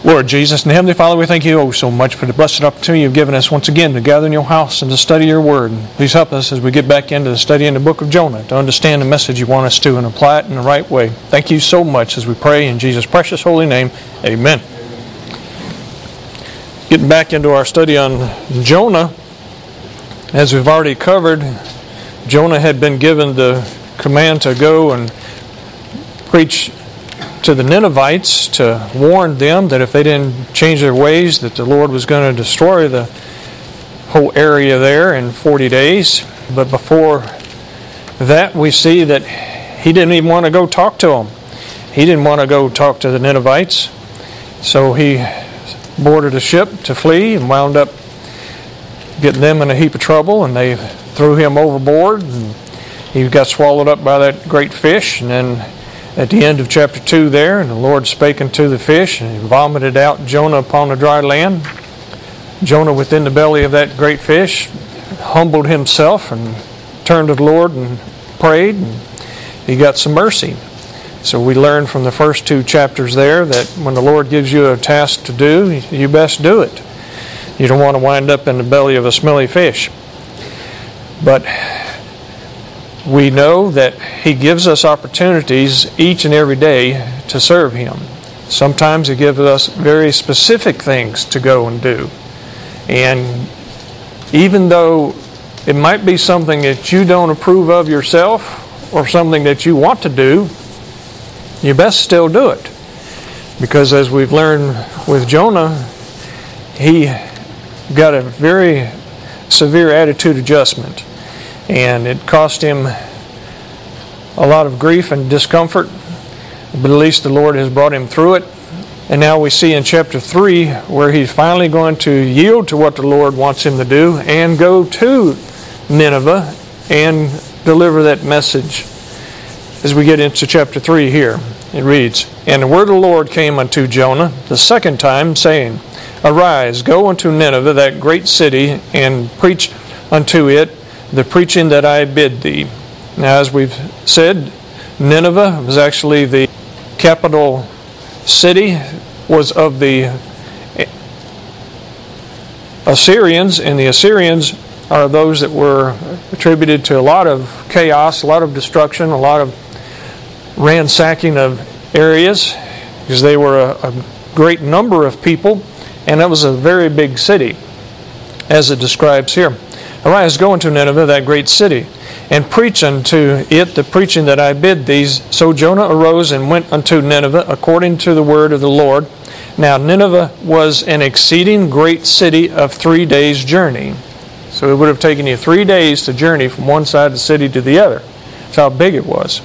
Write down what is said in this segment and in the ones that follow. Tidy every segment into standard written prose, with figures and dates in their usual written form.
Lord Jesus and Heavenly Father, we thank you so much for the blessed opportunity you've given us once again to gather in your house and to study your word. Please help us as we get back into the study in the book of Jonah to understand the message you want us to and apply it in the right way. Thank you so much as we pray in Jesus' precious holy name. Amen. Getting back into our study on Jonah, as we've already covered, Jonah had been given the command to go and preach to the Ninevites, to warn them that if they didn't change their ways, that the Lord was going to destroy the whole area there in 40 days. But before that, we see that he didn't even want to go talk to them. He didn't want to go talk to the Ninevites. So he boarded a ship to flee and wound up getting them in a heap of trouble, and they threw him overboard, and he got swallowed up by that great fish. And then at the end of chapter 2 there, and the Lord spake unto the fish, and he vomited out Jonah upon the dry land. Jonah within the belly of that great fish humbled himself and turned to the Lord and prayed, and he got some mercy. So we learn from the first 2 chapters there that when the Lord gives you a task to do, you best do it. You don't want to wind up in the belly of a smelly fish. But we know that He gives us opportunities each and every day to serve Him. Sometimes He gives us very specific things to go and do. And even though it might be something that you don't approve of yourself or something that you want to do, you best still do it. Because as we've learned with Jonah, he got a very severe attitude adjustment. And it cost him a lot of grief and discomfort, but at least the Lord has brought him through it. And now we see in chapter 3 where he's finally going to yield to what the Lord wants him to do and go to Nineveh and deliver that message. As we get into chapter 3 here, it reads, And the word of the Lord came unto Jonah the second time, saying, Arise, go unto Nineveh, that great city, and preach unto it the preaching that I bid thee. Now, as we've said, Nineveh was actually the capital city, was of the Assyrians, and the Assyrians are those that were attributed to a lot of chaos, a lot of destruction, a lot of ransacking of areas, because they were a great number of people, and it was a very big city, as it describes here. Arise, go unto Nineveh, that great city, and preach unto it the preaching that I bid thee. So Jonah arose and went unto Nineveh, according to the word of the Lord. Now Nineveh was an exceeding great city of 3 days' journey. So it would have taken you 3 days to journey from one side of the city to the other. That's how big it was.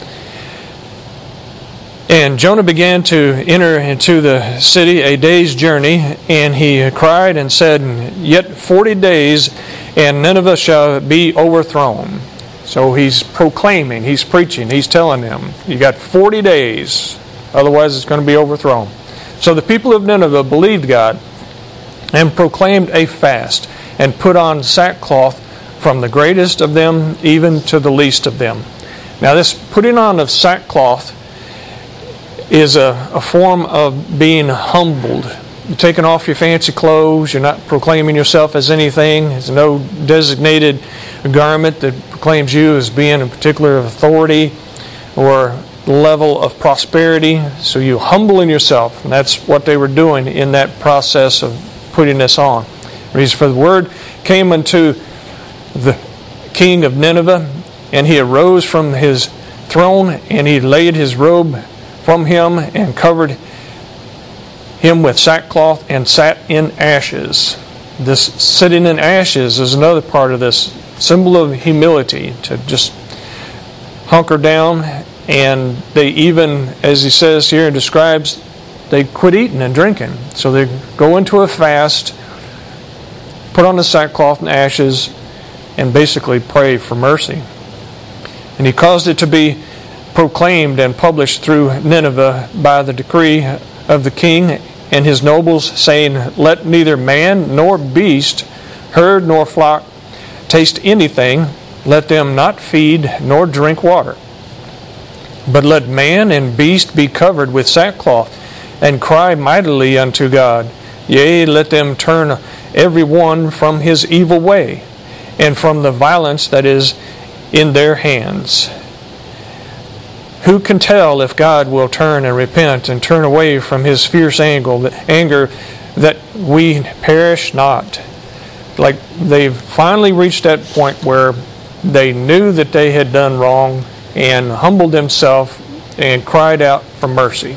And Jonah began to enter into the city a day's journey, and he cried and said, Yet 40 days, and Nineveh shall be overthrown. So he's proclaiming, he's preaching, he's telling them, you got 40 days, otherwise it's going to be overthrown. So the people of Nineveh believed God and proclaimed a fast and put on sackcloth from the greatest of them even to the least of them. Now this putting on of sackcloth is a form of being humbled. You're taking off your fancy clothes. You're not proclaiming yourself as anything. There's no designated garment that proclaims you as being a particular authority or level of prosperity. So you humbling yourself. And that's what they were doing in that process of putting this on. For the word came unto the king of Nineveh, and he arose from his throne, and he laid his robe from him and covered him with sackcloth and sat in ashes. This sitting in ashes is another part of this symbol of humility, to just hunker down. And they even, as he says here and describes, they quit eating and drinking. So they go into a fast, put on the sackcloth and ashes, and basically pray for mercy. And he caused it to be proclaimed and published through Nineveh by the decree of the king and his nobles, saying, Let neither man nor beast, herd nor flock taste anything, let them not feed nor drink water. But let man and beast be covered with sackcloth, and cry mightily unto God. Yea, let them turn every one from his evil way, and from the violence that is in their hands. Who can tell if God will turn and repent and turn away from his fierce anger, that we perish not? Like, they've finally reached that point where they knew that they had done wrong and humbled themselves and cried out for mercy.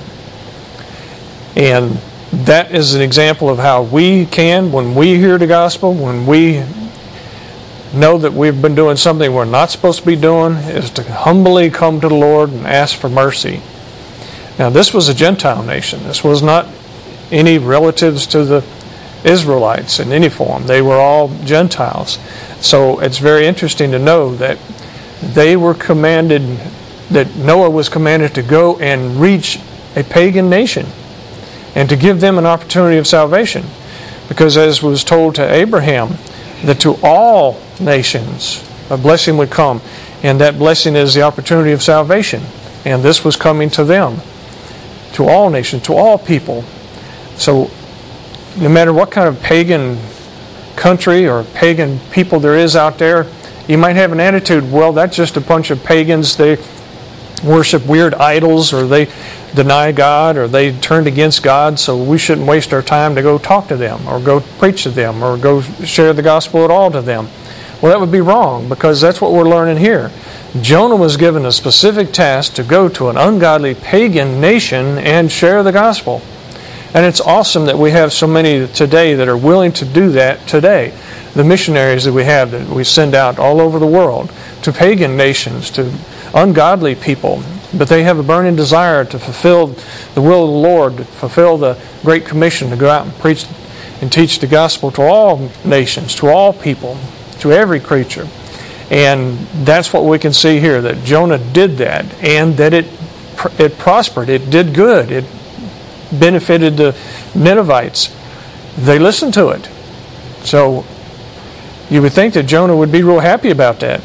And that is an example of how we can, when we hear the gospel, when we know that we've been doing something we're not supposed to be doing, is to humbly come to the Lord and ask for mercy. Now, this was a Gentile nation. This was not any relatives to the Israelites in any form. They were all Gentiles. So it's very interesting to know that they were commanded, that Noah was commanded to go and reach a pagan nation and to give them an opportunity of salvation. Because as was told to Abraham, that to all nations a blessing would come, and that blessing is the opportunity of salvation. And this was coming to them, to all nations, to all people. So no matter what kind of pagan country or pagan people there is out there, you might have an attitude, well, that's just a bunch of pagans. They worship weird idols, or they deny God, or they turned against God, so we shouldn't waste our time to go talk to them, or go preach to them, or go share the gospel at all to them. Well, that would be wrong, because that's what we're learning here. Jonah was given a specific task to go to an ungodly pagan nation and share the gospel. And it's awesome that we have so many today that are willing to do that today. The missionaries that we have, that we send out all over the world to pagan nations, to ungodly people, but they have a burning desire to fulfill the will of the Lord, to fulfill the Great Commission, to go out and preach and teach the gospel to all nations, to all people, to every creature. And that's what we can see here, that Jonah did that, and that it prospered, it did good, it benefited the Ninevites. They listened to it. So you would think that Jonah would be real happy about that.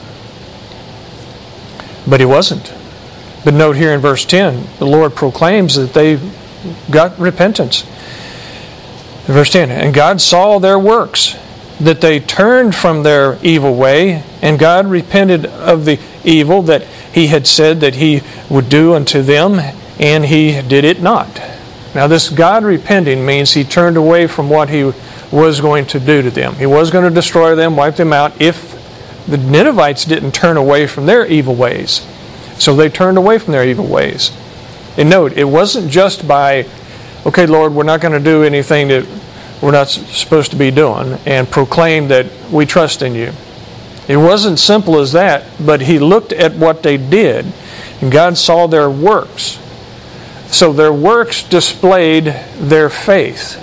But he wasn't. But note here in verse 10, the Lord proclaims that they got repentance. Verse 10, and God saw their works, that they turned from their evil way, and God repented of the evil that he had said that he would do unto them, and he did it not. Now, this God repenting means he turned away from what he was going to do to them. He was going to destroy them, wipe them out, if the Ninevites didn't turn away from their evil ways. So they turned away from their evil ways. And note, it wasn't just by, okay, Lord, we're not going to do anything that we're not supposed to be doing, and proclaim that we trust in you. It wasn't simple as that, but he looked at what they did, and God saw their works. So their works displayed their faith.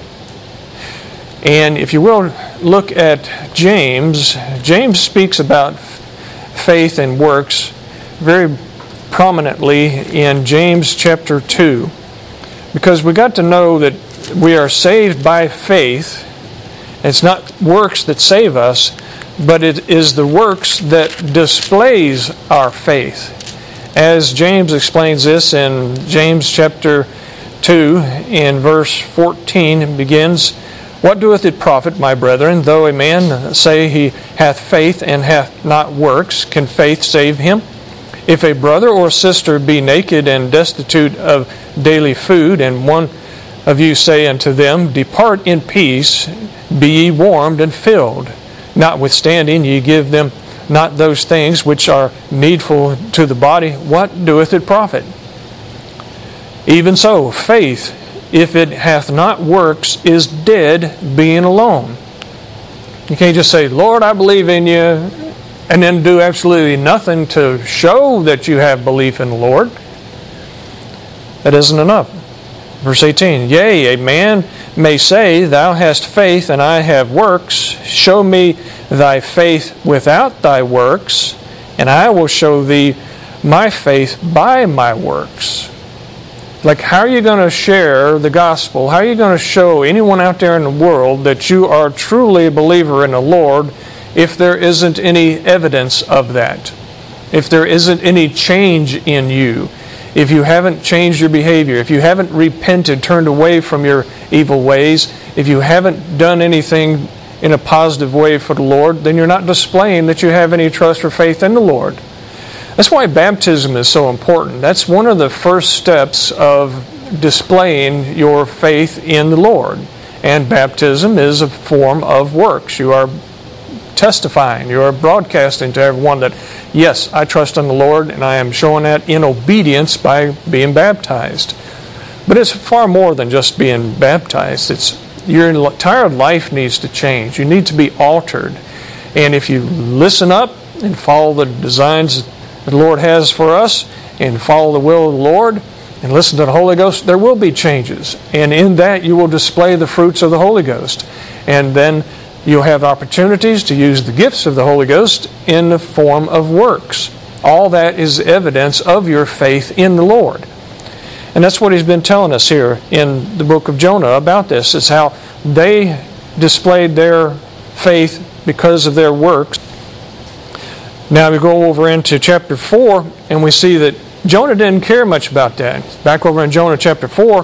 And if you will, look at James. James speaks about faith and works very prominently in James chapter 2. Because we got to know that we are saved by faith. It's not works that save us, but it is the works that displays our faith. As James explains this in James chapter 2, in verse 14, it begins, what doeth it profit, my brethren, though a man say he hath faith and hath not works? Can faith save him? If a brother or sister be naked and destitute of daily food, and one of you say unto them, depart in peace, be ye warmed and filled, notwithstanding ye give them not those things which are needful to the body, what doeth it profit? Even so, faith, if it hath not works, is dead, being alone. You can't just say, Lord, I believe in you, and then do absolutely nothing to show that you have belief in the Lord. That isn't enough. Verse 18, yea, a man may say, thou hast faith, and I have works. Show me thy faith without thy works, and I will show thee my faith by my works. Like, how are you going to share the gospel? How are you going to show anyone out there in the world that you are truly a believer in the Lord if there isn't any evidence of that? If there isn't any change in you? if you haven't changed your behavior, if you haven't repented, turned away from your evil ways, if you haven't done anything in a positive way for the Lord, then you're not displaying that you have any trust or faith in the Lord. That's why baptism is so important. That's one of the first steps of displaying your faith in the Lord. And baptism is a form of works. You are testifying, you are broadcasting to everyone that, yes, I trust in the Lord, and I am showing that in obedience by being baptized. But it's far more than just being baptized. Your entire life needs to change. You need to be altered. And if you listen up and follow the designs that the Lord has for us, and follow the will of the Lord, and listen to the Holy Ghost, there will be changes. And in that you will display the fruits of the Holy Ghost. And then you'll have opportunities to use the gifts of the Holy Ghost in the form of works. All that is evidence of your faith in the Lord. And that's what he's been telling us here in the book of Jonah about this. It's how they displayed their faith because of their works. Now we go over into chapter 4, and we see that Jonah didn't care much about that. Back over in Jonah chapter 4,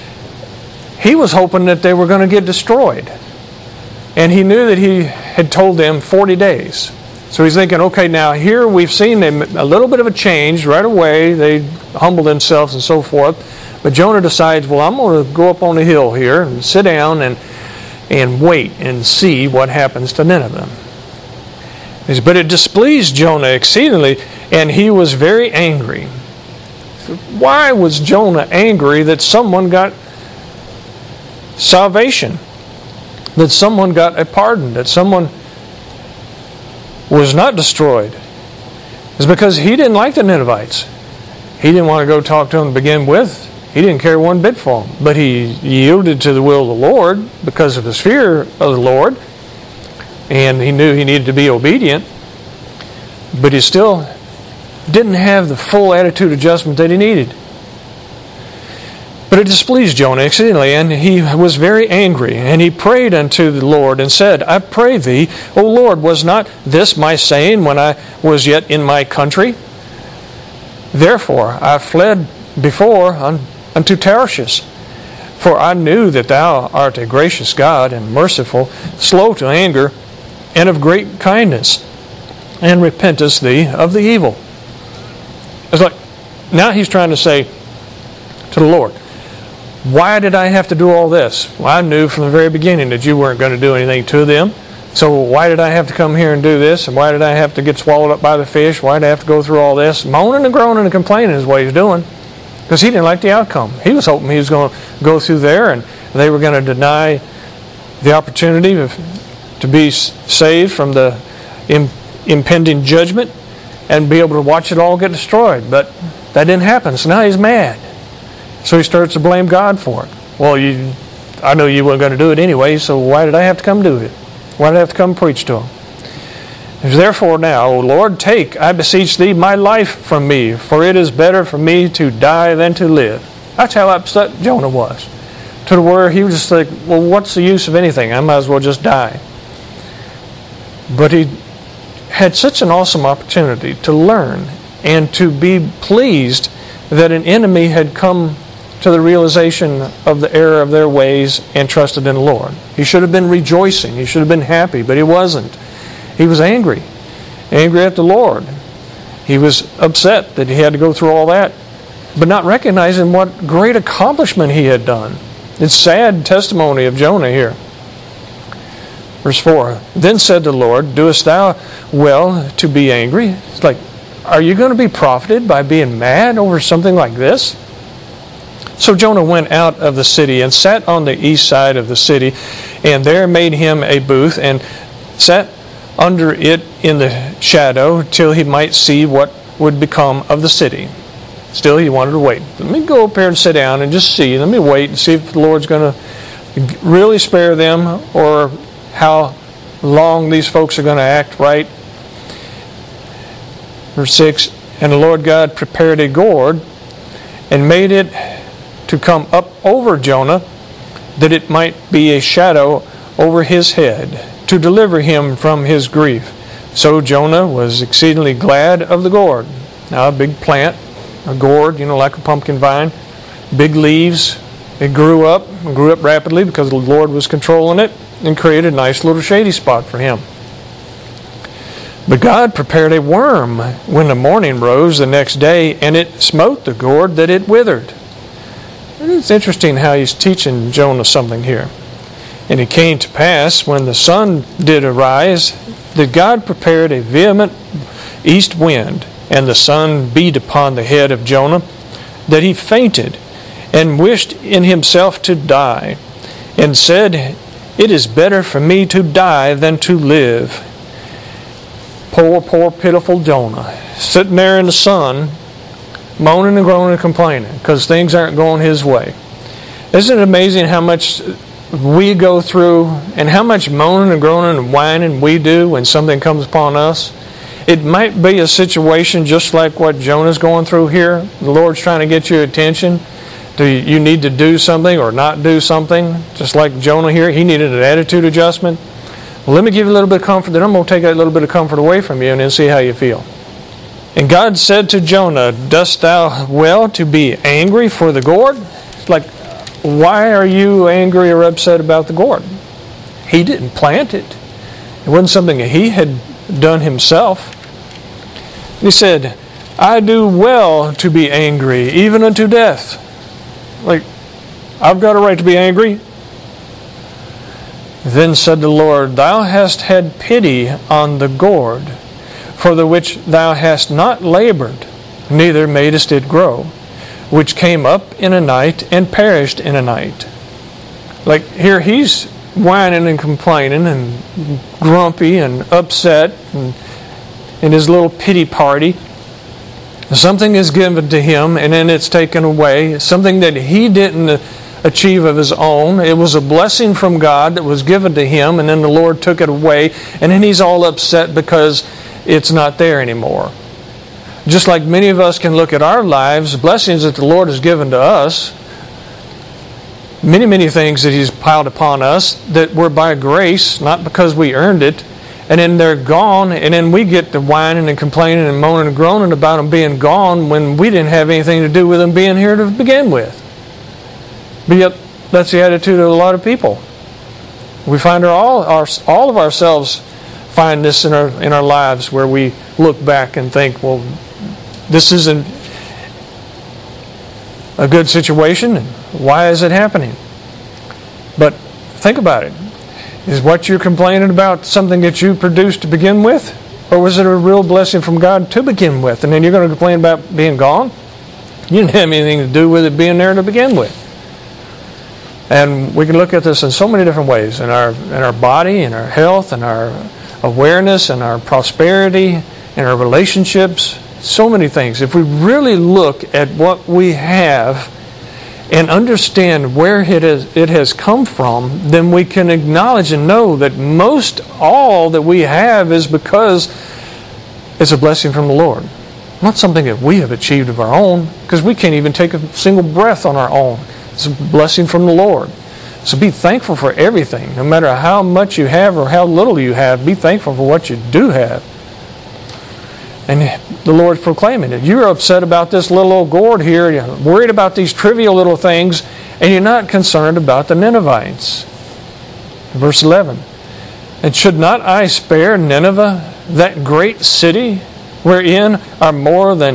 he was hoping that they were going to get destroyed. And he knew that he had told them 40 days. So he's thinking, okay, now here we've seen them a little bit of a change right away. They humbled themselves and so forth. But Jonah decides, well, I'm going to go up on the hill here and sit down and wait and see what happens to Nineveh. But it displeased Jonah exceedingly, and he was very angry. So why was Jonah angry that someone got salvation? That someone got a pardon? That someone was not destroyed? It's because he didn't like the Ninevites. He didn't want to go talk to them to begin with. He didn't care one bit for them. But he yielded to the will of the Lord because of his fear of the Lord. And he knew he needed to be obedient. But he still didn't have the full attitude adjustment that he needed. But it displeased Jonah exceedingly, and he was very angry. And he prayed unto the Lord and said, I pray thee, O Lord, was not this my saying when I was yet in my country? Therefore I fled before unto Tarshish. For I knew that thou art a gracious God and merciful, slow to anger, and of great kindness, and repentest thee of the evil. It's like, now he's trying to say to the Lord, why did I have to do all this? Well, I knew from the very beginning that you weren't going to do anything to them. So why did I have to come here and do this? And why did I have to get swallowed up by the fish? Why did I have to go through all this? Moaning and groaning and complaining is what he's doing. Because he didn't like the outcome. He was hoping he was going to go through there and they were going to deny the opportunity to be saved from the impending judgment and be able to watch it all get destroyed. But that didn't happen. So now he's mad. So he starts to blame God for it. Well, I know you weren't going to do it anyway, so why did I have to come do it? Why did I have to come preach to him? Therefore now, O Lord, take, I beseech thee, my life from me, for it is better for me to die than to live. That's how upset Jonah was. To where he was just like, well, what's the use of anything? I might as well just die. But he had such an awesome opportunity to learn and to be pleased that an enemy had come to the realization of the error of their ways and trusted in the Lord. He should have been rejoicing. He should have been happy, but he wasn't. He was angry. Angry at the Lord. He was upset that he had to go through all that, but not recognizing what great accomplishment he had done. It's sad testimony of Jonah here. Verse 4, Then said the Lord, Doest thou well to be angry? It's like, are you going to be profited by being mad over something like this? So Jonah went out of the city and sat on the east side of the city, and there made him a booth and sat under it in the shadow till he might see what would become of the city. Still, he wanted to wait. Let me go up here and sit down and just see. Let me wait and see if the Lord's going to really spare them or how long these folks are going to act right. Verse 6, And the Lord God prepared a gourd and made it to come up over Jonah, that it might be a shadow over his head, to deliver him from his grief. So Jonah was exceedingly glad of the gourd. Now a big plant, a gourd, like a pumpkin vine, big leaves. It grew up rapidly because the Lord was controlling it and created a nice little shady spot for him. But God prepared a worm when the morning rose the next day, and it smote the gourd that it withered. And it's interesting how he's teaching Jonah something here. And it came to pass, when the sun did arise, that God prepared a vehement east wind, and the sun beat upon the head of Jonah, that he fainted, and wished in himself to die, and said, "It is better for me to die than to live." Poor, pitiful Jonah, sitting there in the sun, moaning and groaning and complaining because things aren't going his way. Isn't it amazing how much we go through and how much moaning and groaning and whining we do when something comes upon us? It might be a situation just like what Jonah's going through here. The Lord's trying to get your attention. Do you need to do something or not do something? Just like Jonah here, he needed an attitude adjustment. Well, let me give you a little bit of comfort, then I'm going to take that little bit of comfort away from you and then see how you feel. And God said to Jonah, "Dost thou well to be angry for the gourd?" It's like, why are you angry or upset about the gourd? He didn't plant it. It wasn't something that he had done himself. He said, "I do well to be angry, even unto death." Like, I've got a right to be angry. Then said the Lord, "Thou hast had pity on the gourd, for the which thou hast not labored, neither madest it grow, which came up in a night and perished in a night." Like, here he's whining and complaining and grumpy and upset and in his little pity party. Something is given to him and then it's taken away. Something that he didn't achieve of his own. It was a blessing from God that was given to him, and then the Lord took it away, and then he's all upset because it's not there anymore. Just like many of us can look at our lives, blessings that the Lord has given to us, many things that he's piled upon us that were by grace, not because we earned it, and then they're gone, and then we get to whining and complaining and moaning and groaning about them being gone when we didn't have anything to do with them being here to begin with. But yet, that's the attitude of a lot of people. We find all of ourselves find this in our lives, where we look back and think, well, this isn't a good situation, and why is it happening? But think about it. Is what you're complaining about something that you produced to begin with? Or was it a real blessing from God to begin with? And then you're going to complain about being gone? You didn't have anything to do with it being there to begin with. And we can look at this in so many different ways. In our body, in our health, in our awareness, in our prosperity, in our relationships. So many things. If we really look at what we have and understand where it has come from, then we can acknowledge and know that most all that we have is because it's a blessing from the Lord. Not something that we have achieved of our own, because we can't even take a single breath on our own. It's a blessing from the Lord. So be thankful for everything. No matter how much you have or how little you have, be thankful for what you do have. And the Lord's proclaiming it. You're upset about this little old gourd here. You're worried about these trivial little things. And you're not concerned about the Ninevites. Verse 11. "And should not I spare Nineveh, that great city, wherein are more than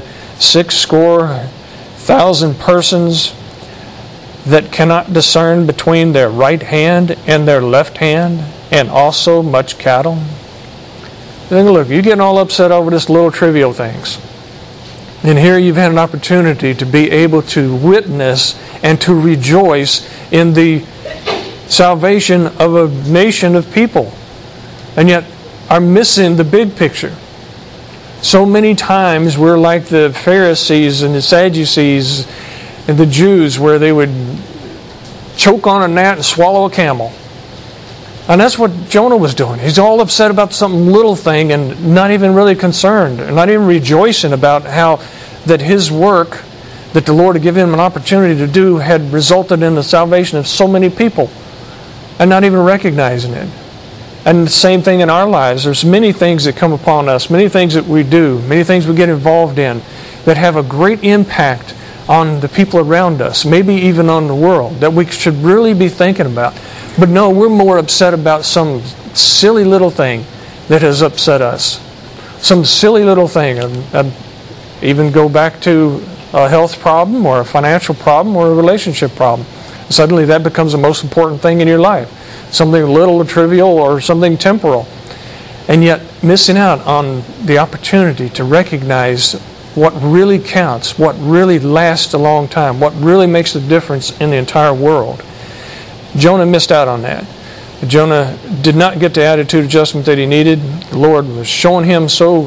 60,000 persons that cannot discern between their right hand and their left hand, and also much cattle?" Then look, you're getting all upset over this little trivial things. And here you've had an opportunity to be able to witness and to rejoice in the salvation of a nation of people. And yet are missing the big picture. So many times we're like the Pharisees and the Sadducees and the Jews, where they would choke on a gnat and swallow a camel. And that's what Jonah was doing. He's all upset about some little thing and not even really concerned, and not even rejoicing about how that his work that the Lord had given him an opportunity to do had resulted in the salvation of so many people, and not even recognizing it. And the same thing in our lives. There's many things that come upon us, many things that we do, many things we get involved in, that have a great impact on the people around us, maybe even on the world, that we should really be thinking about. But no, we're more upset about some silly little thing that has upset us. Some silly little thing. Even go back to a health problem or a financial problem or a relationship problem. Suddenly that becomes the most important thing in your life. Something little or trivial or something temporal. And yet missing out on the opportunity to recognize what really counts, what really lasts a long time, what really makes a difference in the entire world. Jonah missed out on that. Jonah did not get the attitude adjustment that he needed. The Lord was showing him so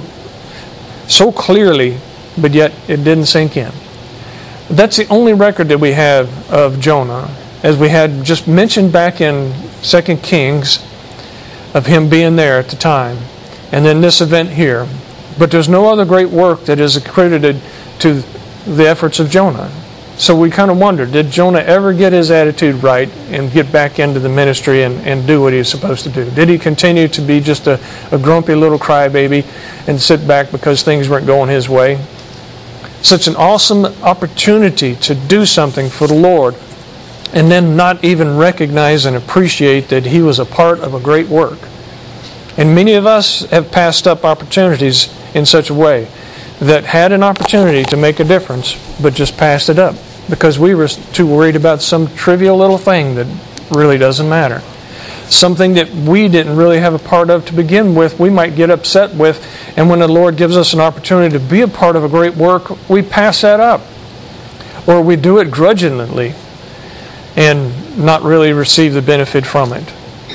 clearly, but yet it didn't sink in. That's the only record that we have of Jonah, as we had just mentioned back in 2 Kings, of him being there at the time, and then this event here. But there's no other great work that is accredited to the efforts of Jonah. So we kind of wonder, did Jonah ever get his attitude right and get back into the ministry and do what he was supposed to do? Did he continue to be just a grumpy little crybaby and sit back because things weren't going his way? Such an awesome opportunity to do something for the Lord, and then not even recognize and appreciate that he was a part of a great work. And many of us have passed up opportunities in such a way that had an opportunity to make a difference, but just passed it up because we were too worried about some trivial little thing that really doesn't matter. Something that we didn't really have a part of to begin with, we might get upset with, and when the Lord gives us an opportunity to be a part of a great work, we pass that up. Or we do it grudgingly and not really receive the benefit from it.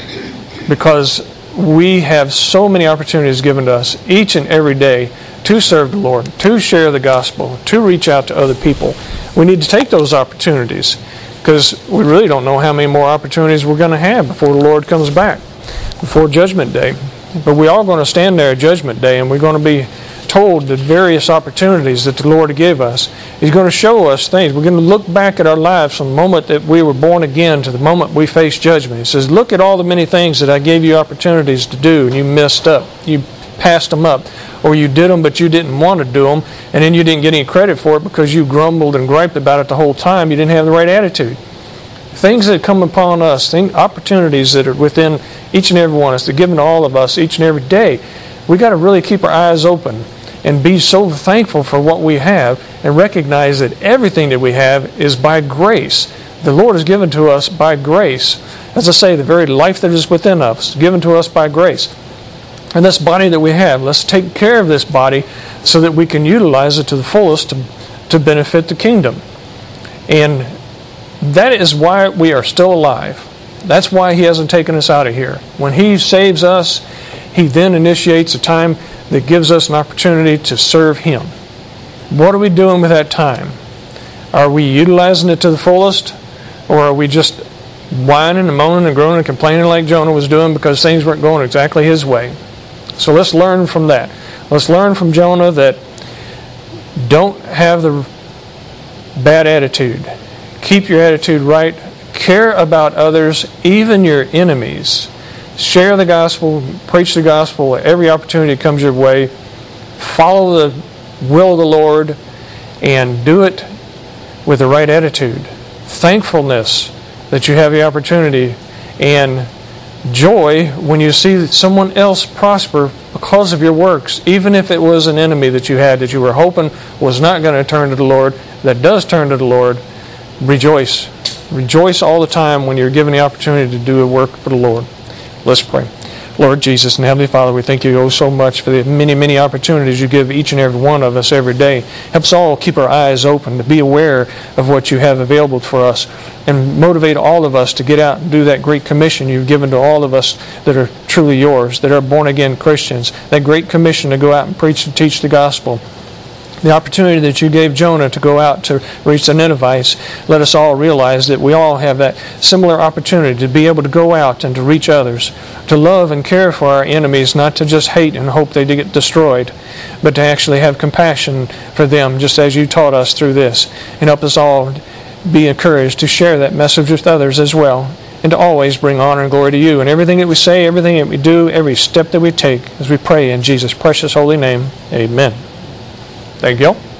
Because we have so many opportunities given to us each and every day to serve the Lord, to share the gospel, to reach out to other people. We need to take those opportunities because we really don't know how many more opportunities we're going to have before the Lord comes back, before Judgment Day. But we're all going to stand there at Judgment Day, and we're going to be told the various opportunities that the Lord gave us. He's going to show us things. We're going to look back at our lives from the moment that we were born again to the moment we face judgment. He says, look at all the many things that I gave you opportunities to do, and you messed up. You passed them up. Or you did them, but you didn't want to do them, and then you didn't get any credit for it because you grumbled and griped about it the whole time. You didn't have the right attitude. Things that come upon us, opportunities that are within each and every one of us, they're given to all of us each and every day. We've got to really keep our eyes open and be so thankful for what we have and recognize that everything that we have is by grace. The Lord has given to us by grace. As I say, the very life that is within us is given to us by grace. And this body that we have, let's take care of this body so that we can utilize it to the fullest to benefit the kingdom. And that is why we are still alive. That's why He hasn't taken us out of here. When He saves us, He then initiates a time that gives us an opportunity to serve Him. What are we doing with that time? Are we utilizing it to the fullest? Or are we just whining and moaning and groaning and complaining like Jonah was doing because things weren't going exactly his way? So let's learn from that. Let's learn from Jonah that don't have the bad attitude. Keep your attitude right. Care about others, even your enemies. Share the gospel, preach the gospel at every opportunity that comes your way. Follow the will of the Lord and do it with the right attitude. Thankfulness that you have the opportunity, and joy when you see someone else prosper because of your works, even if it was an enemy that you had that you were hoping was not going to turn to the Lord, that does turn to the Lord. Rejoice. Rejoice all the time when you're given the opportunity to do a work for the Lord. Let's pray. Lord Jesus and Heavenly Father, we thank You so much for the many, many opportunities You give each and every one of us every day. Help us all keep our eyes open, to be aware of what You have available for us, and motivate all of us to get out and do that great commission You've given to all of us that are truly Yours, that are born-again Christians, that great commission to go out and preach and teach the gospel. The opportunity that You gave Jonah to go out to reach the Ninevites, let us all realize that we all have that similar opportunity to be able to go out and to reach others, to love and care for our enemies, not to just hate and hope they get destroyed, but to actually have compassion for them, just as You taught us through this. And help us all be encouraged to share that message with others as well, and to always bring honor and glory to You in everything that we say, everything that we do, every step that we take, as we pray in Jesus' precious holy name. Amen. Thank you.